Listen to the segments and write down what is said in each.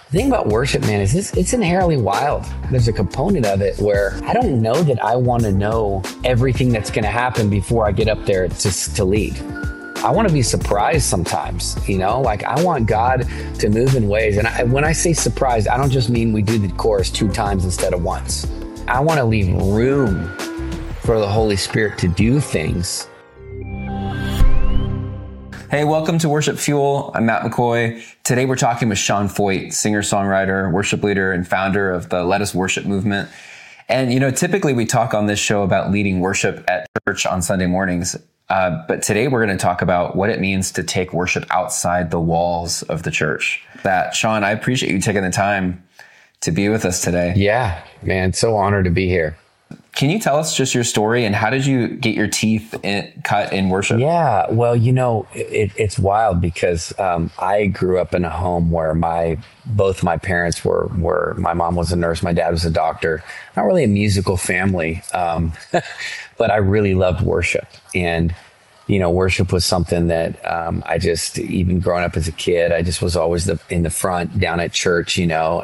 The thing about worship, man, is it's inherently wild. There's a component of it where I don't know that I want to know everything that's going to happen before I get up there to lead. I want to be surprised sometimes, like I want God to move in ways. And when I say surprised, I don't just mean we do the chorus 2 times instead of once. I want to leave room for the Holy Spirit to do things. Hey, welcome to Worship Fuel. I'm Matt McCoy. Today we're talking with Sean Feucht, singer-songwriter, worship leader, and founder of the Let Us Worship movement. And, typically we talk on this show about leading worship at church on Sunday mornings. But today we're going to talk about what it means to take worship outside the walls of the church. Sean, I appreciate you taking the time to be with us today. Yeah, man, so honored to be here. Can you tell us just your story and how did you get your teeth cut in worship? Yeah, well, it's wild because I grew up in a home where both my parents were, my mom was a nurse, my dad was a doctor. Not really a musical family, but I really loved worship. And, worship was something that I just, even growing up as a kid, I just was always in the front down at church,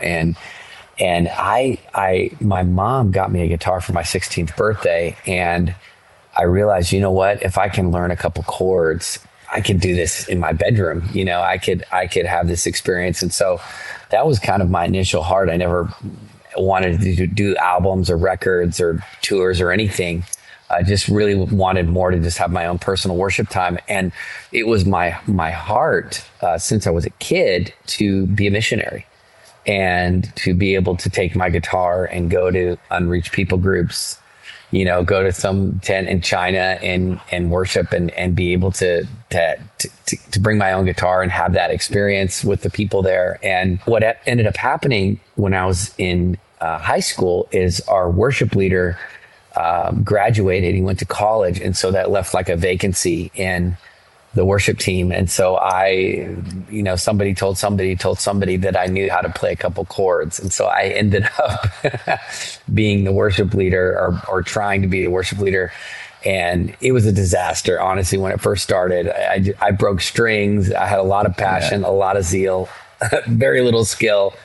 and my mom got me a guitar for my 16th birthday, and I realized, if I can learn a couple chords, I could do this in my bedroom. I could have this experience. And so that was kind of my initial heart. I never wanted to do albums or records or tours or anything. I just really wanted more to just have my own personal worship time. And it was my heart since I was a kid to be a missionary. And to be able to take my guitar and go to unreached people groups, go to some tent in China and worship and be able to bring my own guitar and have that experience with the people there. And what ended up happening when I was in high school is our worship leader graduated. He went to college. And so that left like a vacancy in the worship team. And so somebody told somebody that I knew how to play a couple chords. And so I ended up being the worship leader or trying to be the worship leader. And it was a disaster, honestly, when it first started. I broke strings. I had a lot of passion, a lot of zeal, very little skill.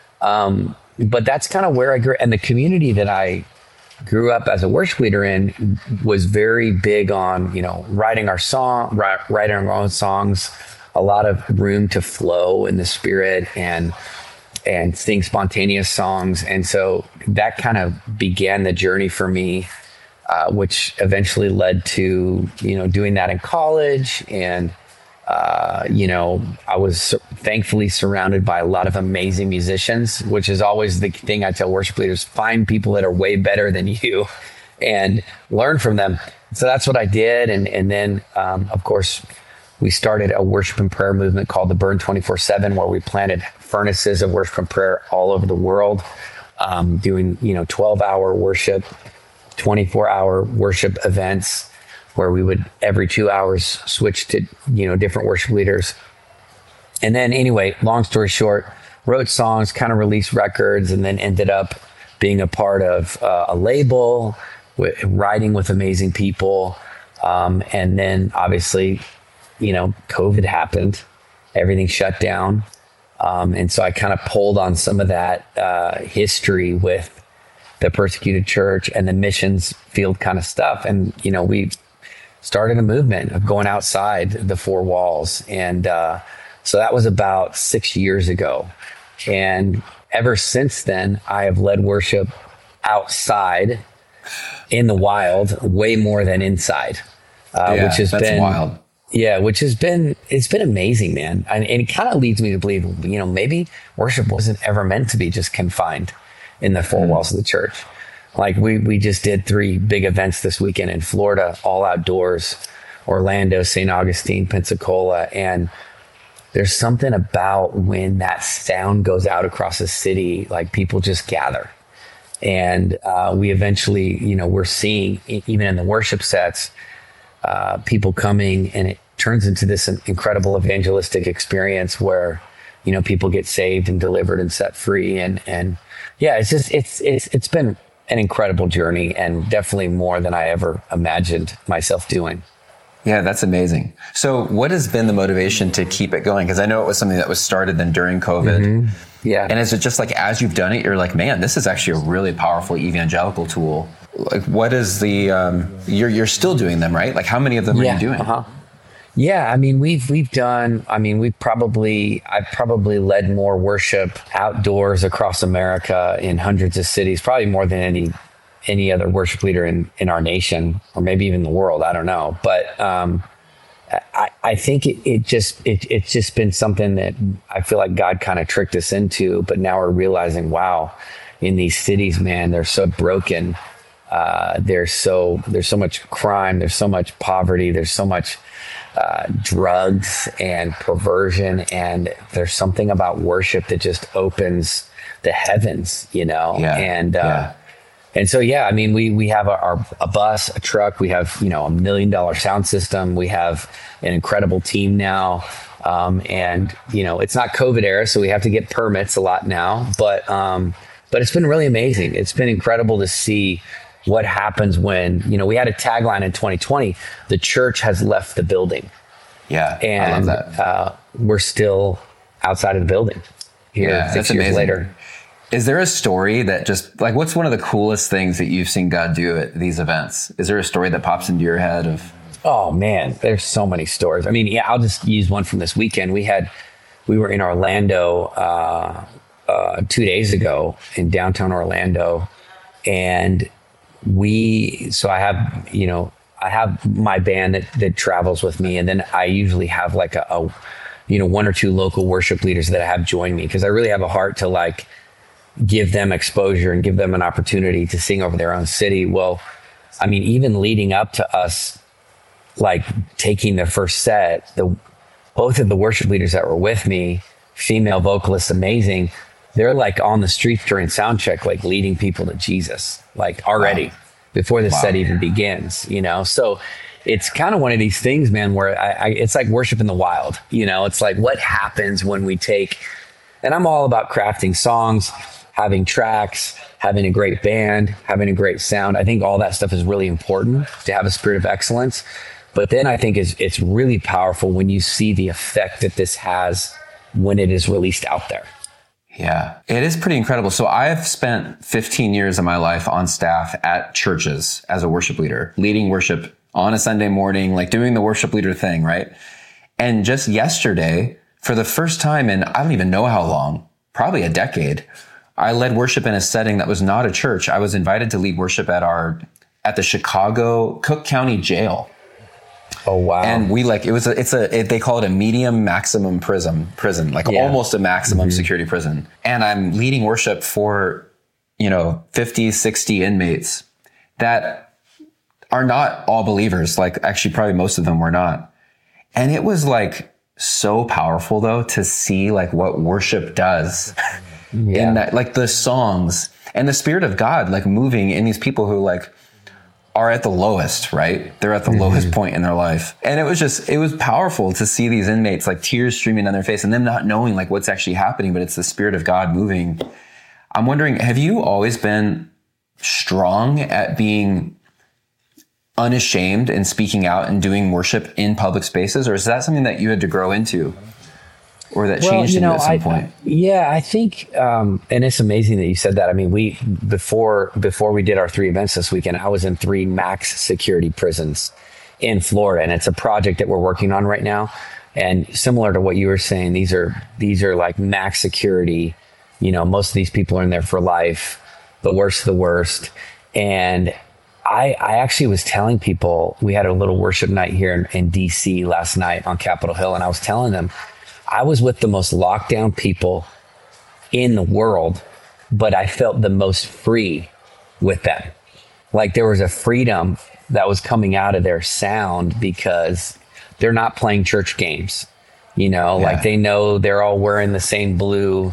But that's kind of where I grew. And the community that I grew up as a worship leader in was very big on, writing our own songs, a lot of room to flow in the spirit and sing spontaneous songs. And so that kind of began the journey for me, which eventually led to, doing that in college. And, I was thankfully surrounded by a lot of amazing musicians, which is always the thing I tell worship leaders: find people that are way better than you and learn from them. So that's what I did. And then, of course, we started a worship and prayer movement called the Burn 24/7, where we planted furnaces of worship and prayer all over the world, doing, 12-hour worship, 24-hour worship events, where we would every 2 hours switch to, different worship leaders. And then anyway, long story short, wrote songs, kind of released records, and then ended up being a part of a label, writing with amazing people. And then obviously, COVID happened, everything shut down. And so I kind of pulled on some of that history with the persecuted church and the missions field kind of stuff. And, we started a movement of going outside the 4 walls. And so that was about 6 years ago. And ever since then, I have led worship outside in the wild way more than inside, which has been wild. Yeah, it's been amazing, man. And it kind of leads me to believe, maybe worship wasn't ever meant to be just confined in the 4 walls of the church. Like we just did 3 big events this weekend in Florida, all outdoors, Orlando, St. Augustine, Pensacola. And there's something about when that sound goes out across the city, like people just gather. And we eventually, we're seeing, even in the worship sets, people coming, and it turns into this incredible evangelistic experience where, people get saved and delivered and set free. And yeah, it's been an incredible journey, and definitely more than I ever imagined myself doing. Yeah, that's amazing. So what has been the motivation to keep it going? Because I know it was something that was started then during COVID. Mm-hmm. Yeah. And is it just like, as you've done it, you're like, man, this is actually a really powerful evangelical tool? Like, what is the, you're still doing them, right? Like, how many of them are you doing? Yeah, I mean, I've probably led more worship outdoors across America in hundreds of cities, probably more than any other worship leader in our nation, or maybe even the world. I don't know. But I think it's just been something that I feel like God kind of tricked us into, but now we're realizing, wow, in these cities, man, they're so broken. There's so much crime. There's so much poverty. There's so much drugs and perversion, and there's something about worship that just opens the heavens, And so, I mean, we have a bus, a truck, we have, $1 million sound system. We have an incredible team now. And it's not COVID era, so we have to get permits a lot now, but it's been really amazing. It's been incredible to see what happens when, we had a tagline in 2020, the church has left the building. Yeah. And I love that. We're still outside of the building here 6 years later. Is there a story that just like, what's one of the coolest things that you've seen God do at these events? Is there a story that pops into your head of? Oh man, there's so many stories. I mean, I'll just use one from this weekend. We were in Orlando 2 days ago, in downtown Orlando. And I have my band that travels with me. And then I usually have like a one or two local worship leaders that I have join me, because I really have a heart to like give them exposure and give them an opportunity to sing over their own city. Well, I mean, even leading up to us, like taking the first set, both of the worship leaders that were with me, female vocalists, amazing. They're like on the streets during sound check, like leading people to Jesus, like already before the set even begins, So it's kind of one of these things, man, where it's like worship in the wild, It's like what happens when we take, and I'm all about crafting songs, having tracks, having a great band, having a great sound. I think all that stuff is really important to have a spirit of excellence. But then I think it's really powerful when you see the effect that this has when it is released out there. Yeah, it is pretty incredible. So I've spent 15 years of my life on staff at churches as a worship leader, leading worship on a Sunday morning, like doing the worship leader thing, right? And just yesterday, for the first time in I don't even know how long, probably a decade, I led worship in a setting that was not a church. I was invited to lead worship at the Chicago Cook County Jail. Oh, wow. And they call it a medium maximum prison, like almost a maximum security prison. And I'm leading worship for, 50, 60 inmates that are not all believers. Like actually probably most of them were not. And it was like so powerful though, to see like what worship does in that, like the songs and the Spirit of God, like moving in these people who like are at the lowest, right? They're at the lowest point in their life. And it was powerful to see these inmates, like tears streaming down their face and them not knowing like what's actually happening, but it's the Spirit of God moving. I'm wondering, have you always been strong at being unashamed and speaking out and doing worship in public spaces? Or is that something that you had to grow into? Or that changed in you at some point? I think, and it's amazing that you said that. I mean, before we did our 3 events this weekend, I was in 3 max security prisons in Florida, and it's a project that we're working on right now. And similar to what you were saying, these are like max security. Most of these people are in there for life, the worst of the worst. And I actually was telling people, we had a little worship night here in DC last night on Capitol Hill, and I was telling them, I was with the most locked down people in the world, but I felt the most free with them. Like there was a freedom that was coming out of their sound because they're not playing church games, like they know they're all wearing the same blue,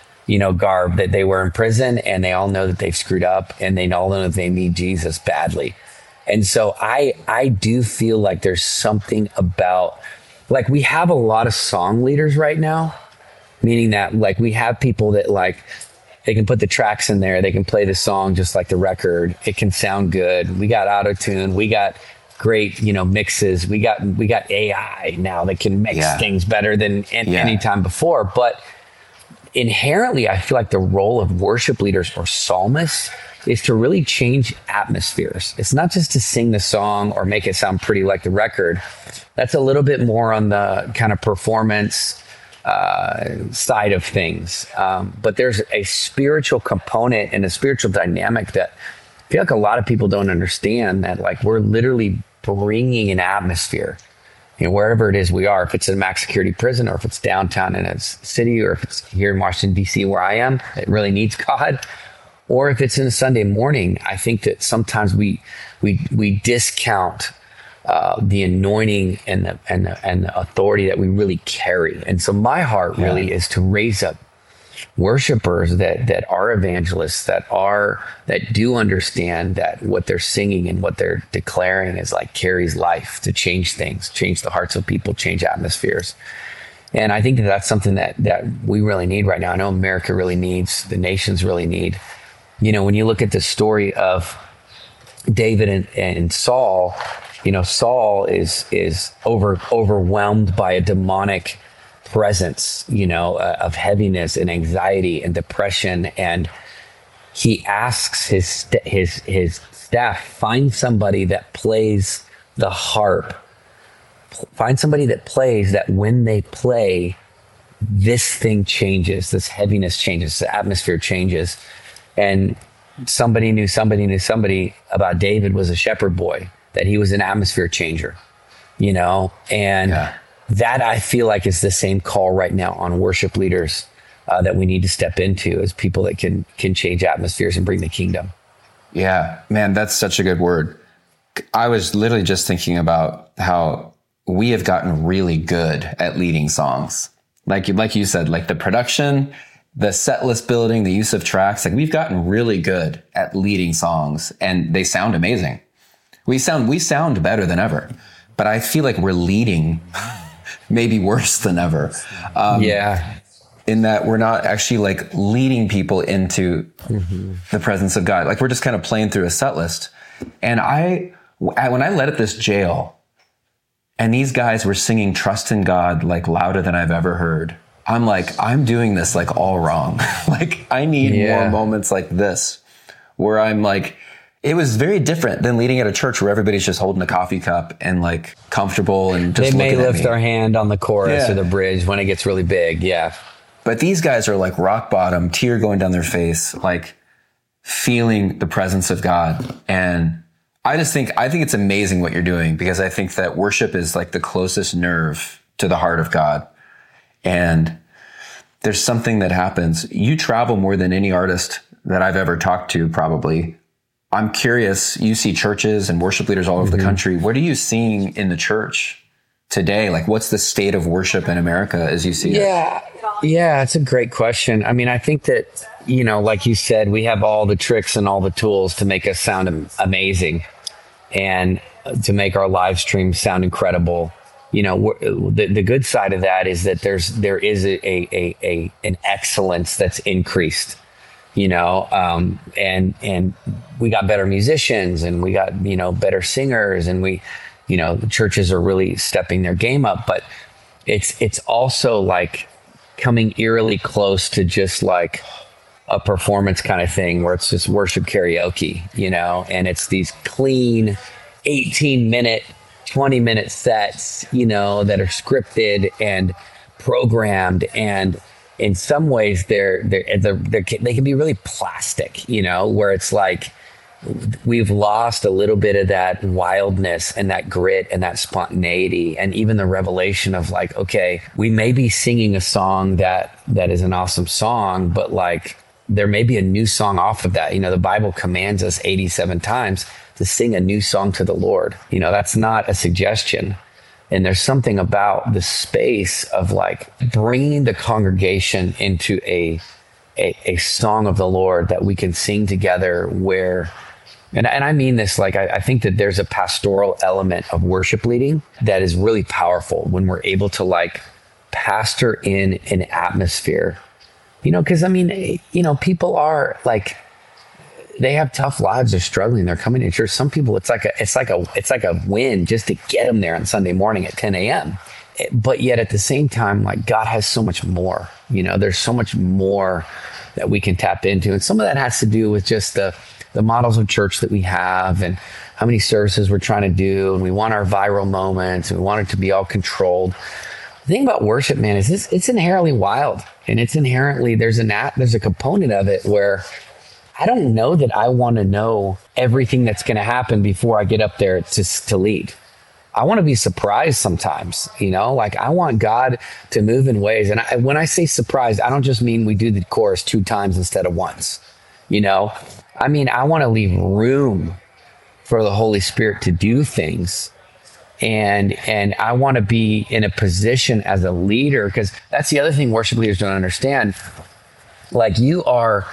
garb that they wear in prison, and they all know that they've screwed up, and they all know that they need Jesus badly. And so I do feel like there's something about, like we have a lot of song leaders right now, meaning that like we have people that like, they can put the tracks in there, they can play the song just like the record, it can sound good. We got auto-tune, we got great, mixes. We got AI now that can mix things better than any time before. But inherently, I feel like the role of worship leaders or psalmists is to really change atmospheres. It's not just to sing the song or make it sound pretty like the record. That's a little bit more on the kind of performance side of things. But there's a spiritual component and a spiritual dynamic that I feel like a lot of people don't understand, that like we're literally bringing an atmosphere, wherever it is we are, if it's a max security prison or if it's downtown in a city or if it's here in Washington, D.C. where I am, it really needs God. Or if it's in a Sunday morning, I think that sometimes we discount the anointing and the authority that we really carry. And so my heart really is to raise up worshipers that are evangelists, that do understand that what they're singing and what they're declaring is like carries life to change things, change the hearts of people, change atmospheres. And I think that that's something that we really need right now. I know America really needs, the nations really need. When you look at the story of David and Saul, Saul is overwhelmed by a demonic presence, of heaviness and anxiety and depression. And he asks his staff, find somebody that plays the harp, find somebody that plays, that when they play, this thing changes, this heaviness changes, the atmosphere changes. And somebody knew about David was a shepherd boy, that he was an atmosphere changer, and that I feel like is the same call right now on worship leaders that we need to step into as people that can change atmospheres and bring the kingdom. Yeah, man, that's such a good word. I was literally just thinking about how we have gotten really good at leading songs. Like you said, like the production, the set list building, the use of tracks, like we've gotten really good at leading songs and they sound amazing. We sound better than ever, but I feel like we're leading maybe worse than ever. In that we're not actually like leading people into the presence of God. Like we're just kind of playing through a set list. And when I led at this jail and these guys were singing Trust in God, like louder than I've ever heard, I'm like, I'm doing this like all wrong. Like I need more moments like this where I'm like, it was very different than leading at a church where everybody's just holding a coffee cup and like comfortable and just they may looking lift at me. their hand on the chorus or the bridge when it gets really big. Yeah. But these guys are like rock bottom, tear going down their face, like feeling the presence of God. And I think it's amazing what you're doing, because I think that worship is like the closest nerve to the heart of God. And there's something that happens. You travel more than any artist that I've ever talked to, probably. I'm curious, you see churches and worship leaders all over the country. What are you seeing in the church today? Like, what's the state of worship in America as you see it? Yeah, it's a great question. I mean, I think that, like you said, we have all the tricks and all the tools to make us sound amazing and to make our live streams sound incredible. The good side of that is that there is an excellence that's increased, and we got better musicians and we got, better singers, and the churches are really stepping their game up, but it's also like coming eerily close to just like a performance kind of thing where it's just worship karaoke, and it's these clean 18-minute, 20-minute sets, that are scripted and programmed, and in some ways they can be really plastic, where it's like we've lost a little bit of that wildness and that grit and that spontaneity, and even the revelation of like, okay, we may be singing a song that is an awesome song, but like there may be a new song off of that. The Bible commands us 87 times to sing a new song to the Lord. That's not a suggestion. And there's something about the space of like bringing the congregation into a song of the Lord that we can sing together where, and I mean this, like, I think that there's a pastoral element of worship leading that is really powerful when we're able to like pastor in an atmosphere, because people are like, they have tough lives. They're struggling. They're coming to church. Some people, it's like a win just to get them there on Sunday morning at 10 a.m. but yet at the same time, like God has so much more, there's so much more that we can tap into. And some of that has to do with just the models of church that we have and how many services we're trying to do. And we want our viral moments and we want it to be all controlled. The thing about worship, man, is it's inherently wild, and it's inherently, there's a component of it where I don't know that I want to know everything that's going to happen before I get up there to lead. I want to be surprised sometimes, like I want God to move in ways. And when I say surprised, I don't just mean we do the chorus 2 times instead of once, I mean, I want to leave room for the Holy Spirit to do things. And I want to be in a position as a leader, because that's the other thing worship leaders don't understand. Like you are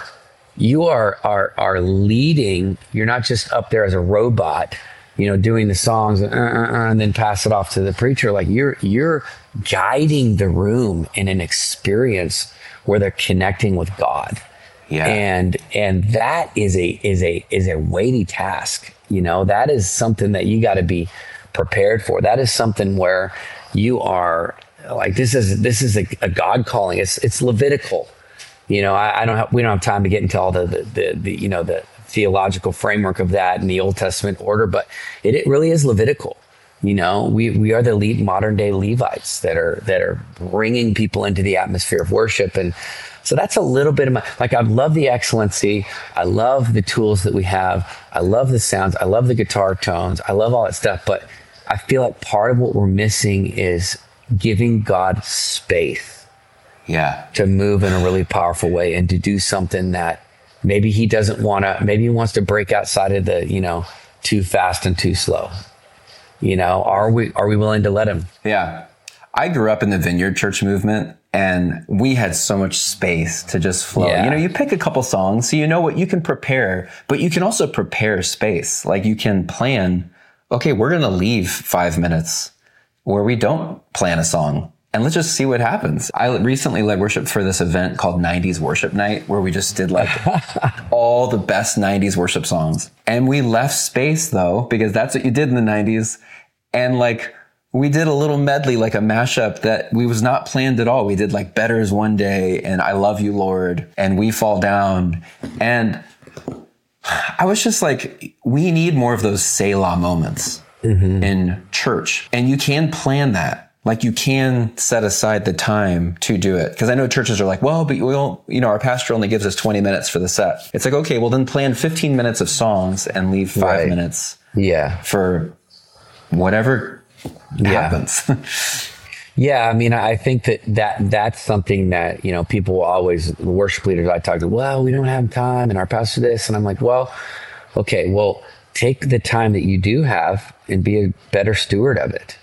leading. You're not just up there as a robot, doing the songs and then pass it off to the preacher. Like you're guiding the room in an experience where they're connecting with God. Yeah. And that is a weighty task. That is something that you got to be prepared for. That is something where you are like, this is a God calling. It's Levitical. We don't have time to get into all the theological framework of that in the Old Testament order, but it really is Levitical. We are the modern day Levites that are bringing people into the atmosphere of worship. And so that's a little bit of I love the excellency. I love the tools that we have. I love the sounds. I love the guitar tones. I love all that stuff. But I feel like part of what we're missing is giving God space. Yeah. To move in a really powerful way and to do something that maybe he doesn't want to, maybe he wants to break outside of the, too fast and too slow. Are we willing to let him? Yeah. I grew up in the Vineyard Church movement, and we had so much space to just flow. Yeah. You pick a couple songs, so you know what you can prepare, but you can also prepare space. Like you can plan, okay, we're going to leave 5 minutes where we don't plan a song, and let's just see what happens. I recently led worship for this event called 90s Worship Night, where we just did like all the best 90s worship songs. And we left space though, because that's what you did in the 90s. And like, we did a little medley, like a mashup that was not planned at all. We did like Better Is One Day and I Love You, Lord, and We Fall Down. And I was just like, we need more of those Selah moments in church. And you can plan that. Like you can set aside the time to do it. Because I know churches are like, well, but our pastor only gives us 20 minutes for the set. It's like, okay, well then plan 15 minutes of songs and leave 5 minutes for whatever happens. Yeah, I mean, I think that's something that, people will always, the worship leaders I talk to, well, we don't have time and our pastor this. And I'm like, well, okay, well, take the time that you do have and be a better steward of it,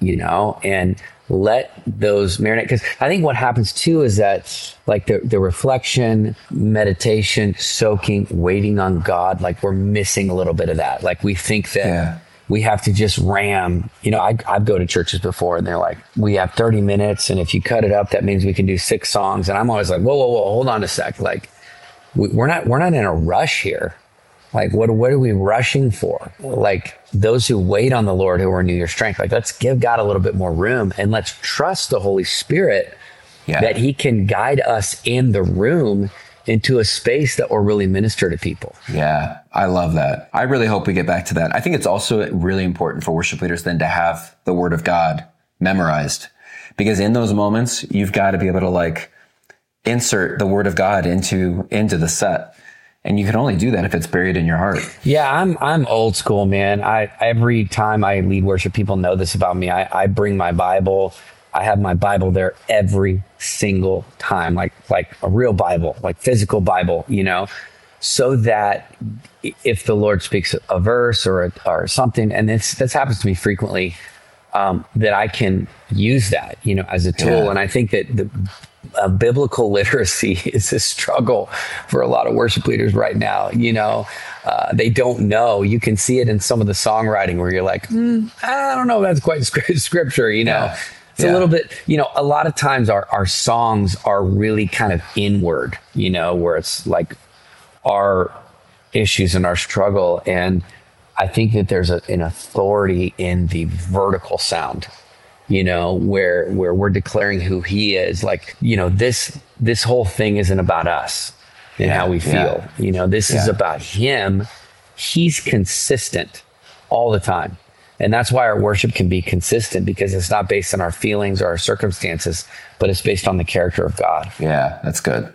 and let those marinate. Because I think what happens too is that like the reflection, meditation, soaking, waiting on God, like we're missing a little bit of that. Like we think that we have to just ram, I go to churches before and they're like, we have 30 minutes. And if you cut it up, that means we can do 6 songs. And I'm always like, whoa, hold on a sec. Like we're not in a rush here. Like, what are we rushing for? Like those who wait on the Lord who will renew your strength. Like, let's give God a little bit more room and let's trust the Holy Spirit that he can guide us in the room into a space that will really minister to people. Yeah, I love that. I really hope we get back to that. I think it's also really important for worship leaders then to have the Word of God memorized, because in those moments, you've got to be able to like insert the Word of God into the set. And you can only do that if it's buried in your heart. Yeah, I'm old school, man. Every time I lead worship, people know this about me. I bring my Bible. I have my Bible there every single time, like a real Bible, like physical Bible, so that if the Lord speaks a verse or something, and this happens to me frequently, that I can use that, as a tool. Yeah. And I think that the biblical literacy is a struggle for a lot of worship leaders right now. They don't know. You can see it in some of the songwriting where you're like, I don't know if that's quite scripture, It's a little bit, a lot of times our songs are really kind of inward, where it's like our issues and our struggle. And I think that there's an authority in the vertical sound. where we're declaring who he is. Like, this whole thing isn't about us and how we feel. This is about him. He's consistent all the time. And that's why our worship can be consistent, because it's not based on our feelings or our circumstances, but it's based on the character of God. Yeah, that's good.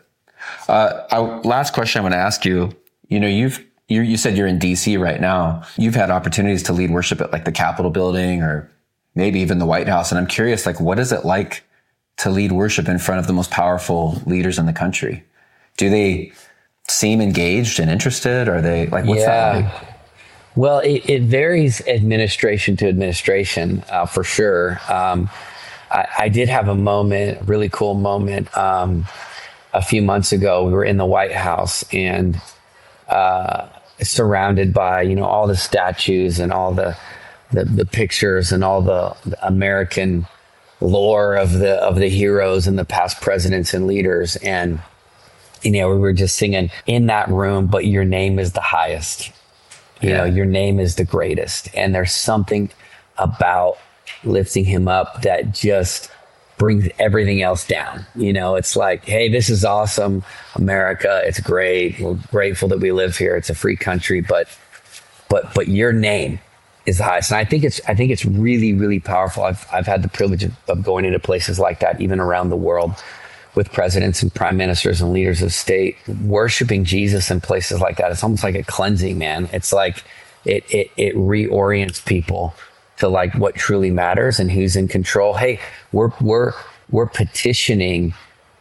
Last question I want to ask you, you said you're in DC right now. You've had opportunities to lead worship at like the Capitol building or maybe even the White House. And I'm curious, like, what is it like to lead worship in front of the most powerful leaders in the country? Do they seem engaged and interested? Or are they like, what's that like? Well, it varies administration to administration, for sure. I did have a really cool moment, a few months ago. We were in the White House and, surrounded by, all the statues and all the pictures and all the American lore of the heroes and the past presidents and leaders. And, we were just singing in that room, but your name is the highest. Your name is the greatest. And there's something about lifting him up that just brings everything else down. It's like, hey, this is awesome, America. It's great. We're grateful that we live here. It's a free country, but your name is the highest. And I think it's really, really powerful. I've had the privilege of going into places like that, even around the world, with presidents and prime ministers and leaders of state, worshiping Jesus in places like that. It's almost like a cleansing, man. It's like it reorients people to like what truly matters and who's in control. Hey, we're petitioning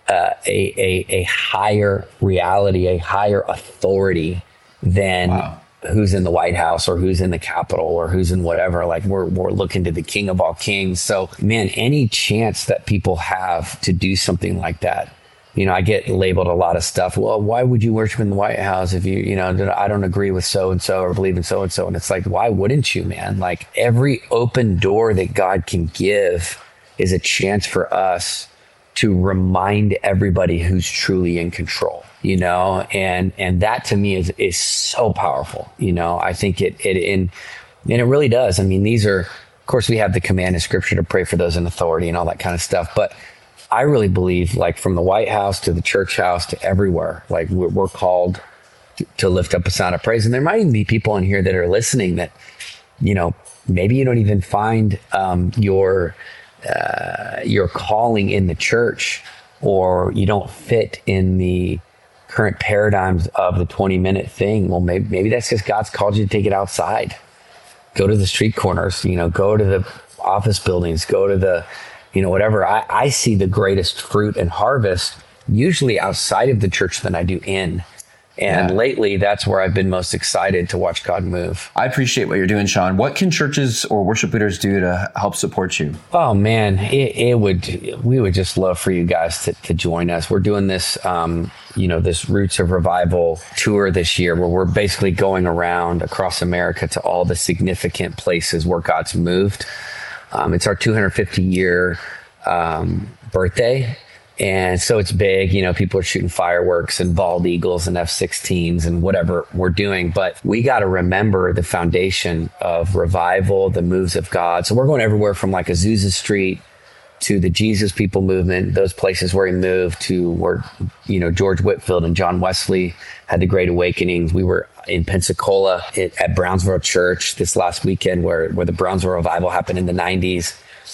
a higher reality, a higher authority than who's in the White House or who's in the Capitol or who's in whatever. Like we're looking to the King of all kings. So man, any chance that people have to do something like that, I get labeled a lot of stuff. Well, why would you worship in the White House if I don't agree with so-and-so or believe in so-and-so? And it's like, why wouldn't you, man? Like every open door that God can give is a chance for us to remind everybody who's truly in control, and that to me is so powerful. I think it really does. I mean, these are, of course, we have the command in scripture to pray for those in authority and all that kind of stuff. But I really believe, like, from the White House to the church house to everywhere, like we're called to lift up a sound of praise. And there might even be people in here that are listening that, maybe you don't even find your calling in the church, or you don't fit in the current paradigms of the 20-minute thing. Well, maybe that's because God's called you to take it outside. Go to the street corners, go to the office buildings, go to the, whatever. I see the greatest fruit and harvest usually outside of the church than I do in. And lately, that's where I've been most excited to watch God move. I appreciate what you're doing, Sean. What can churches or worship leaders do to help support you? Oh, man, we would just love for you guys to join us. We're doing this, this Roots of Revival tour this year, where we're basically going around across America to all the significant places where God's moved. It's our 250-year birthday. And so it's big, people are shooting fireworks and bald eagles and F-16s and whatever we're doing. But we got to remember the foundation of revival, the moves of God. So we're going everywhere from like Azusa Street to the Jesus People movement, those places where he moved, to where, George Whitefield and John Wesley had the Great Awakenings. We were in Pensacola at Brownsville Church this last weekend where the Brownsville Revival happened in the 90s.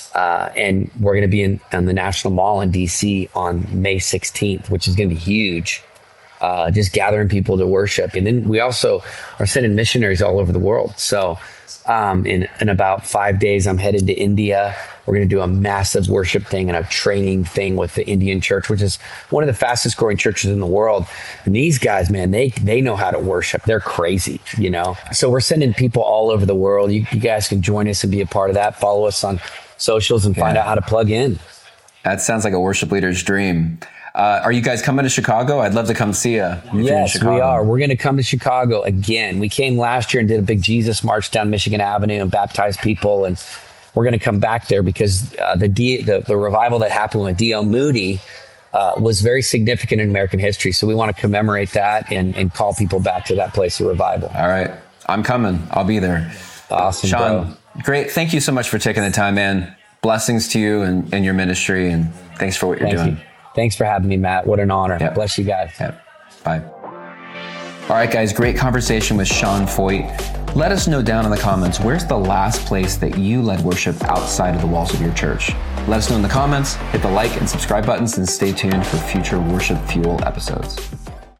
And we're going to be in the National Mall in DC on May 16th, which is going to be huge, just gathering people to worship. And then we also are sending missionaries all over the world. So in about 5 days, I'm headed to India. We're going to do a massive worship thing and a training thing with the Indian church, which is one of the fastest growing churches in the world. And these guys, man, they know how to worship. They're crazy, So we're sending people all over the world. You guys can join us and be a part of that. Follow us on socials and find out how to plug in. That sounds like a worship leader's dream. Are you guys coming to Chicago? I'd love to come see you. Yes, we are. We're going to come to Chicago again. We came last year and did a big Jesus march down Michigan Avenue and baptized people. And we're going to come back there because the revival that happened with D.L. Moody was very significant in American history. So we want to commemorate that and call people back to that place of revival. All right. I'm coming. I'll be there. Awesome, Sean, bro. Great. Thank you so much for taking the time, man. blessings to you and your ministry, and thanks for what you're doing. Thanks for having me, Matt. What an honor. Yep. Bless you guys. Yep. Bye. All right, guys, great conversation with Sean Feucht. Let us know down in the comments, where's the last place that you led worship outside of the walls of your church? Let us know in the comments, hit the like and subscribe buttons, and stay tuned for future Worship Fuel episodes.